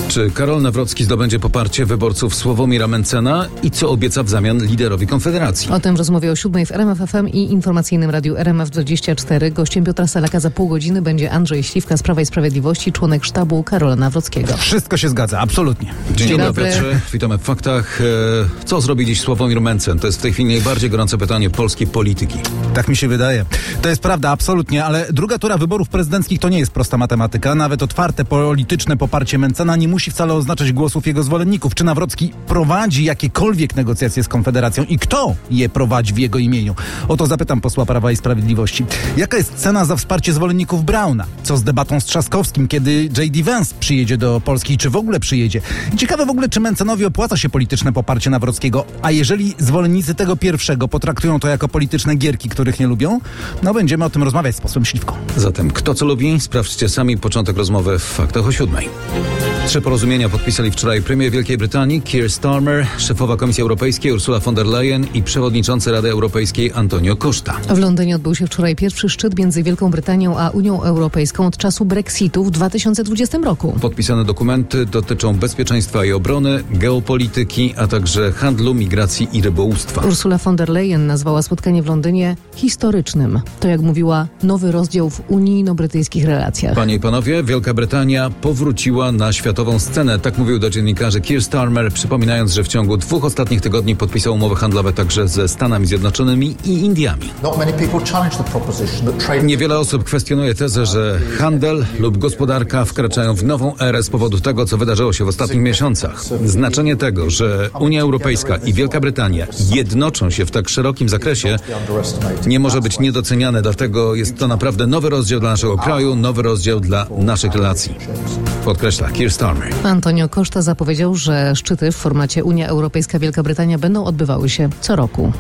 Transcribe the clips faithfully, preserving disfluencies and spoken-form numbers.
Czy Karol Nawrocki zdobędzie poparcie wyborców Sławomira Mentzena i co obieca w zamian liderowi Konfederacji? O tym w rozmowie o siódmej w R M F F M i informacyjnym radiu R M F dwadzieścia cztery. Gościem Piotra Salaka za pół godziny będzie Andrzej Śliwka z Prawa i Sprawiedliwości, członek sztabu Karola Nawrockiego. Wszystko się zgadza, absolutnie. Dzień, Dzień dobry, dobry. Piotrze. Witamy w faktach. Co zrobi dziś Sławomir Mentzen? To jest w tej chwili najbardziej gorące pytanie polskiej polityki. Tak mi się wydaje. To jest prawda, absolutnie, ale druga tura wyborów prezydenckich to nie jest prosta matematyka. Nawet otwarte polityczne poparcie Mentzena nie musi wcale oznaczać głosów jego zwolenników. Czy Nawrocki prowadzi jakiekolwiek negocjacje z Konfederacją i kto je prowadzi w jego imieniu? O to zapytam posła Prawa i Sprawiedliwości. Jaka jest cena za wsparcie zwolenników Brauna? Co z debatą z Trzaskowskim, kiedy J D Vance przyjedzie do Polski? Czy w ogóle przyjedzie? Ciekawe w ogóle, czy Mentzenowi opłaca się polityczne poparcie Nawrockiego, a jeżeli zwolennicy tego pierwszego potraktują to jako polityczne gierki, których nie lubią, no będziemy o tym rozmawiać z posłem Śliwką. Zatem kto co lubi? Sprawdźcie sami początek rozmowy w faktach o siódmej. Trzy porozumienia podpisali wczoraj premier Wielkiej Brytanii Keir Starmer, szefowa Komisji Europejskiej Ursula von der Leyen i przewodniczący Rady Europejskiej Antonio Costa. W Londynie odbył się wczoraj pierwszy szczyt między Wielką Brytanią a Unią Europejską od czasu Brexitu w dwa tysiące dwudziestym roku. Podpisane dokumenty dotyczą bezpieczeństwa i obrony, geopolityki, a także handlu, migracji i rybołówstwa. Ursula von der Leyen nazwała spotkanie w Londynie historycznym. To, jak mówiła, nowy rozdział w unijno-brytyjskich relacjach. Panie i panowie, Wielka Brytania powróciła na światową scenę. Tak mówił do dziennikarzy Keir Starmer, przypominając, że w ciągu dwóch ostatnich tygodni podpisał umowy handlowe także ze Stanami Zjednoczonymi i Indiami. Niewiele osób kwestionuje tezę, że handel lub gospodarka wkraczają w nową erę z powodu tego, co wydarzyło się w ostatnich miesiącach. Znaczenie tego, że Unia Europejska i Wielka Brytania jednoczą się w tak szerokim zakresie, nie może być niedoceniane, dlatego jest to naprawdę nowy rozdział dla naszego kraju, nowy rozdział dla naszych relacji. Podkreśla Keir Starmer. Antonio Costa zapowiedział, że szczyty w formacie Unia Europejska-Wielka Brytania będą odbywały się co roku.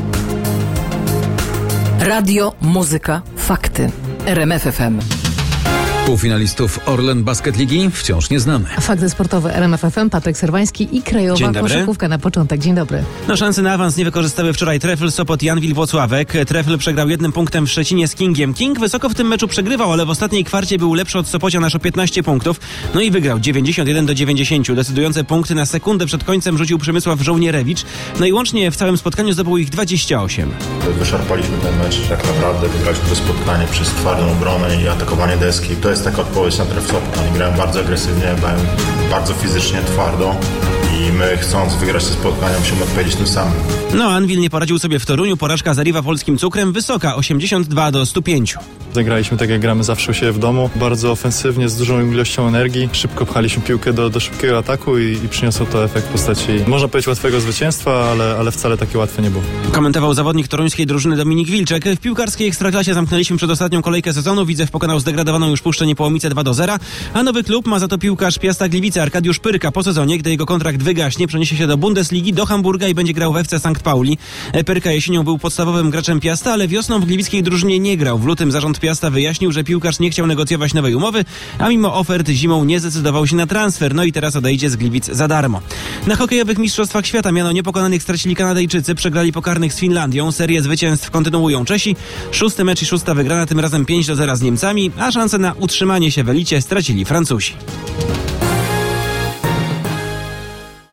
Radio, muzyka, fakty. R M F F M. Półfinalistów Orlen Basket Ligi wciąż nie znamy. Fakty sportowe R M F F M, Patryk Serwański i krajowa koszykówka na początek. Dzień dobry. No szansy na awans nie wykorzystały wczoraj Trefl, Sopot i Anwil Włocławek. Trefl przegrał jednym punktem w Szczecinie z Kingiem. King wysoko w tym meczu przegrywał, ale w ostatniej kwarcie był lepszy od Sopocia na aż o piętnaście punktów. No i wygrał dziewięćdziesiąt jeden do dziewięćdziesięciu. Decydujące punkty na sekundę przed końcem rzucił Przemysław Żołnierewicz. No i łącznie w całym spotkaniu zdobył ich dwadzieścia osiem. Wyszarpaliśmy ten mecz. Tak naprawdę wygraliśmy to spotkanie przez twardą obronę i atakowanie deski. To jest taka odpowiedź na Tref Sopot. Oni grają bardzo agresywnie, grają bardzo fizycznie, twardo i my, chcąc wygrać te spotkania, musimy odpowiedzieć tym samym. No, Anwil nie poradził sobie w Toruniu. Porażka z Arriva Polskim Cukrem wysoka, osiemdziesiąt dwa do stu pięciu. Zagraliśmy tak, jak gramy zawsze u siebie w domu. Bardzo ofensywnie, z dużą ilością energii. Szybko pchaliśmy piłkę do, do szybkiego ataku i, i przyniosło to efekt w postaci, można powiedzieć, łatwego zwycięstwa, ale, ale wcale takie łatwe nie było. Komentował zawodnik toruńskiej drużyny Dominik Wilczek. W piłkarskiej Ekstraklasie zamknęliśmy przedostatnią kolejkę sezonu. Widzew pokonał zdegradowaną już Puszczę Niepołomice dwa do zera, a nowy klub ma za to piłkarz Piasta Gliwice Arkadiusz Pyrka. Po sezonie, gdy jego kontrakt wygaśnie, przeniesie się do Bundesligi, do Hamburga i będzie grał w F C Sankt Pauli. Pyrka jesienią był podstawowym graczem Piasta, ale wiosną w gliwickiej drużynie nie grał. W lutym zarząd Piasta wyjaśnił, że piłkarz nie chciał negocjować nowej umowy, a mimo ofert zimą nie zdecydował się na transfer. No i teraz odejdzie z Gliwic za darmo. Na hokejowych mistrzostwach świata miano niepokonanych stracili Kanadyjczycy, przegrali pokarnych z Finlandią. Serię zwycięstw kontynuują Czesi. Szósty mecz i szósta wygrana, tym razem pięć do zera z Niemcami, a szansę na utrzymanie się w elicie stracili Francuzi.